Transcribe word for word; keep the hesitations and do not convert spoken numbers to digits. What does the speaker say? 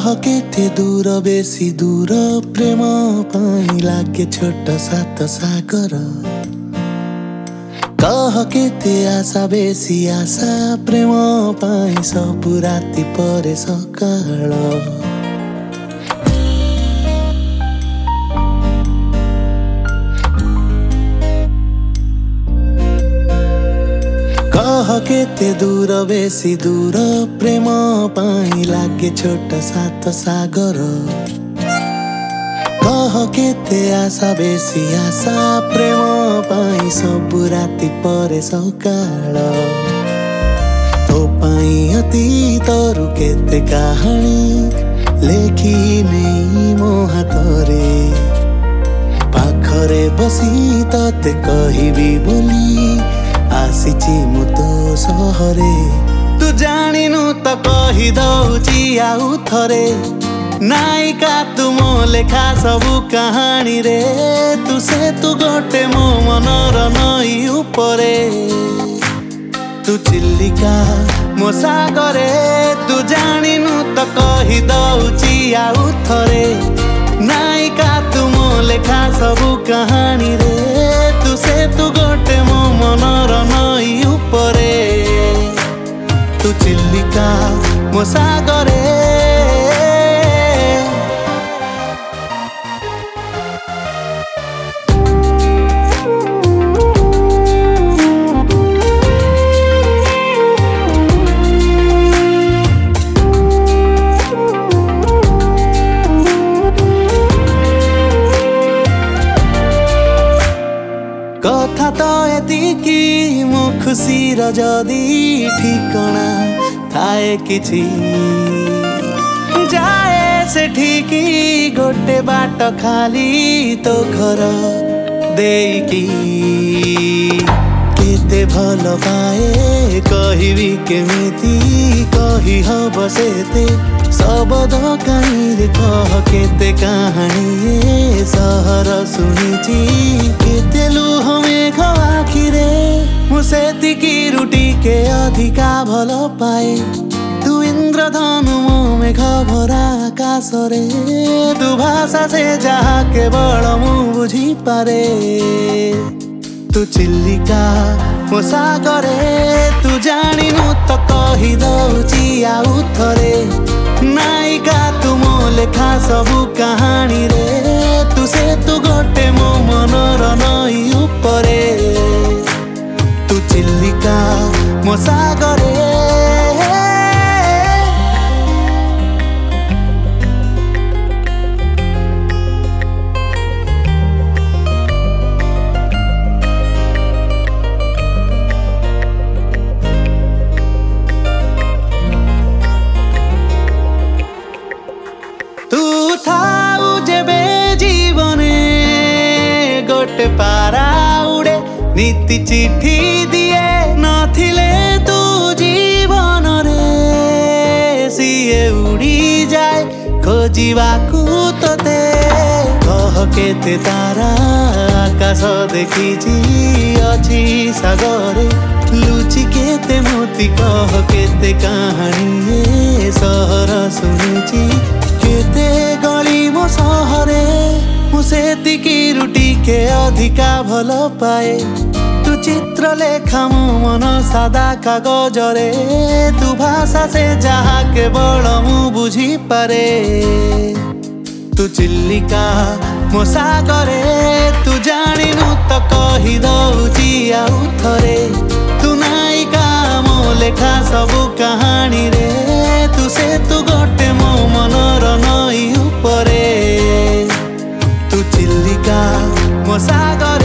केते दूर बेसी दूर प्रेम पाई लागे छोट सात सागर। कह केते आशा बेसी आशा प्रेम पाई सबु राति परे सकाळ। कह केते दूर बेसी दूर प्रेम पाई लागे छोट सात सागर। कह केते आशा बेसी आशा प्रेम पाई सबु राति परे सकाळ। तो पाई अतीतरु केते कहानी लेखी नहीं मो हातरे। पाखरे बसी तते कहिबी बोली आसीची मु तो सहरे। तू जानिनु त कहि दउची आउ थरे। नायिका तू मो लेखा सबु कहानी रे। तू से तू गोटे मो मनर नई उपरे। तू चिल्लिका मो सागरे। तू जानिनु त कहि दउची आउ थरे। नायिका तू मो लेखा सबु कहानी रे। तू से तू गोटे मो मनर नई उपरे। तू चिल्लिका मो सागरे। कथा तो एतिकी मो खुशीर जदी ठिकना थाए किछि। जाए से ठीकी गोटे बाट खाली तो घर देकी। केते भल पाए कहिबी केमिति कहि हब सेते सबद काई रे। कह केते कहानी ए सहर सुनिची केते लुह मेघ आखिरे। मु सेतिकी रुटी के अधिका भल पाए। तू इंद्रधनु मो मेघ भरा आकाश रे। तू भाषा से जहा केवल मु बुझी पारे। तू चिल्लिका मो सागरे। तू जानिनु त कहि दउची आउ थरे। नायिका तू मो लेखा सबु कहानी रे। तू से तू गोटे मो मनर नई उपरे। तू चिल्लिका मो सागरे। पारा उड़े नीति चिठी दिए नथिले तू जीवन रे। सीए उड़ी जाए खोजिबाकू तोते। कह केते तारा आकाश देखिची अछि सागरे। लुचि केते मोती कह केते कहानी ए सहर सुनिची केते गली मो सहरे। मु सेतिकी रुटी के अधिका भल पाए। तू चित्र लेखा मो मन सादा कागज रे। तू भाषा से जहा केवल मु बुझी पारे। तू चिल्लिका मो सागरे। तू जानिनु त कहि दउची आउ थरे। तू नायिका मो लेखा सबु कहानी रे। तू से तू गोटे मो मनर नई उपरे। तू चिल्लिका मो सागर।